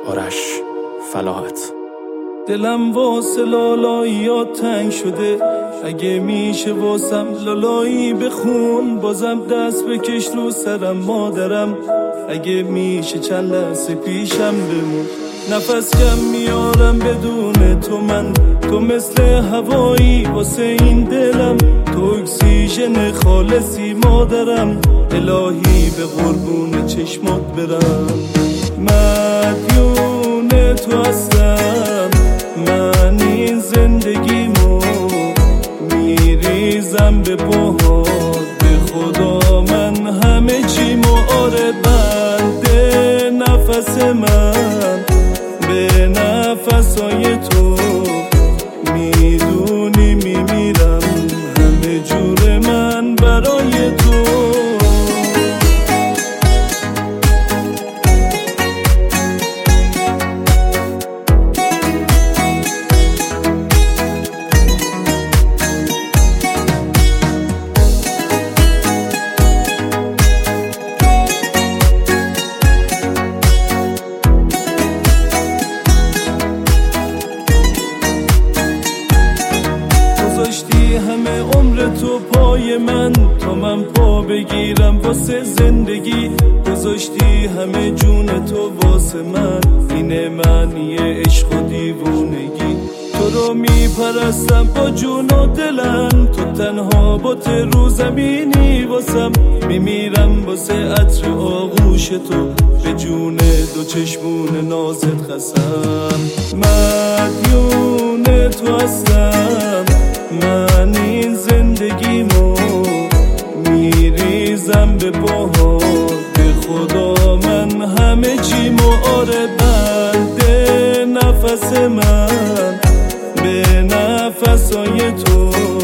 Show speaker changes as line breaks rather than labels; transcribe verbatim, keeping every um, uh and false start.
آرش فلاحت.
دلم واسه لالاییات تنگ شده، اگه میشه واسم لالایی بخون، بازم دست بکش رو سرم مادرم، اگه میشه چند لحظه پیشم بمون. نفس کم میارم بدون تو من، تو مثل هوایی واسه این دلم، تو اکسیژن خالصی مادرم، الهی به قربون چشمات برم. مدیون تو هستم من، این زندگیمو میریزم به پاهات، به خدا من همه چیمو. آره بنده نفس من به نفسای تو، میدونی میمیرم همه جور من برای تو. گذاشتی همه عمر تو پای من، تا من پا بگیرم واسه زندگی، گذاشتی همه جون تو واسه من، اینه معنی عشق و دیوونگی. تو رو میپرستم با جون و دلم، تو تنها بات رو زمینی واسم، میمیرم واسه عطر آغوش تو، به جون دو چشمون نازت خسم. مدیون تو هستم من، این زندگیمو میریزم به پاهات، به خدا من همه چیمو. آره بنده نفس من به نفسای تو،